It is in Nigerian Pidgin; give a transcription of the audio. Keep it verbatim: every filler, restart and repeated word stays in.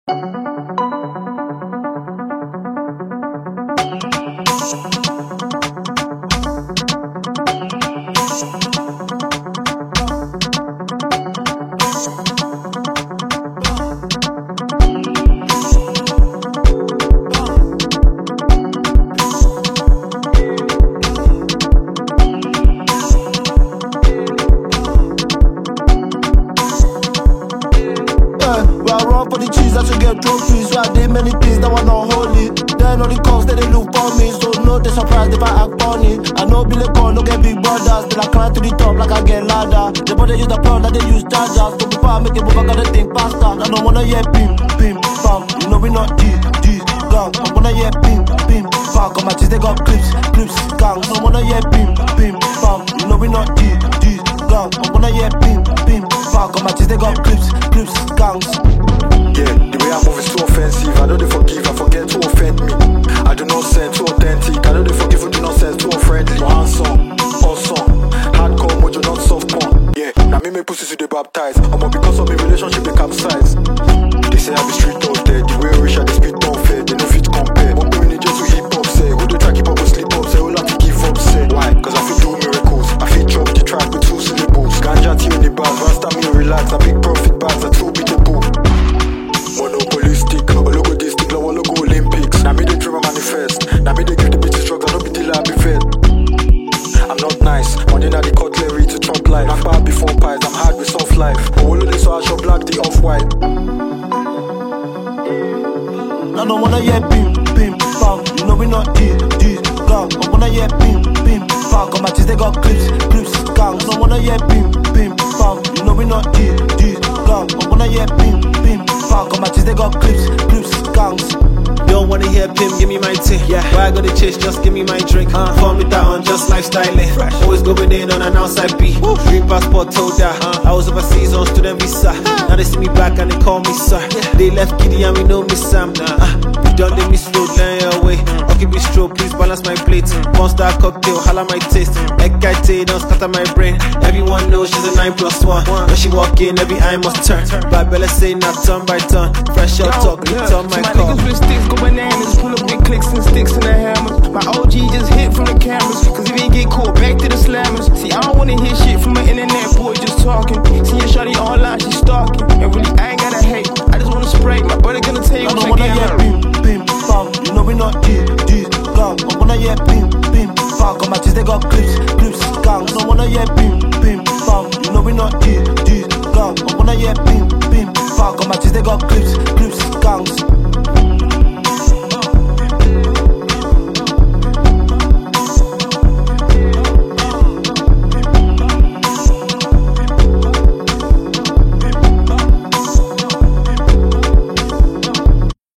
For the cheese, I should get trophies. So I did many things that were not holy. Then all the cops, they, they look for me. So no, they surprised if I act funny. I know Billy Con, no get big brothers. Till I climb to the top like I get ladder. They body use the plug like they use chargers. So before I make it move, I gotta think faster. I don't wanna hear pim, pim, pam. You know we not G, G, gang. I wanna hear pim, pim, pam. Cause my cheese, they got clips, clips, gang. So I wanna hear pim, pim, pam. You know we not G, G, gang. I wanna hear pim, pim, pam. Cause my cheese, they got clips, clips, gangs. Yeah, the way I move is too offensive. I know they forgive, I forget to offend me. I do not send too authentic. I know they forgive and do not send too unfriendly. Handsome, awesome, hardcore mojo, not soft porn. Yeah, now me make pussy to the baptize. I'm up because of my relationship they capsize. They say I be street out there. The way I wish I they spit unfair. They no fit compare. But we need just to hip hop say. Who they try keep up with sleep up say. Who like to give up say. Why? Cause I feel do miracles. I feel drop the track with two syllables. Ganja tea in the bag, rasta me relax. I big profit bags, I two beatable. Monopolistic, ologodistic, like one logo Olympics. Now me they dream a manifest. Now me they give the bitches drugs, I don't be till I be fed. I'm not nice, money na the cutlery to chop life. I'm bad before pies, I'm hard with soft life. But all of this so I shop black, the off-white. I don't wanna hear pim, pim, pam. You know we not G, G, gang. I wanna hear pim, pim, pam. Cause my cheese they got clips, clips, gang. I wanna hear pim, pim, pam. You know we not G, G, gang. I wanna hear pim, pim, pam. Cause my cheese they got clips, clips, gangs. Don't wanna hear pim, give me my tea. Yeah. Why I go to chase, just give me my drink. Uh, Form it out on just lifestyling. Fresh. Always going in on an outside beat. Green passport told that. Uh, I was overseas on student visa. Uh, now they see me back and they call me sir. Yeah. They left Giddy and we know me Sam. Nah. Uh, we done they miss road, down your way. Okay, be stroke, please balance my plate. Monster cocktail, holla my taste. Egg kite, don't scatter my brain. Everyone knows she's a nine plus one. When she walk in, every eye must turn. But Bella say not turn by turn. Fresh out talk, it's on my car. Bananas, pull up big clicks and sticks in the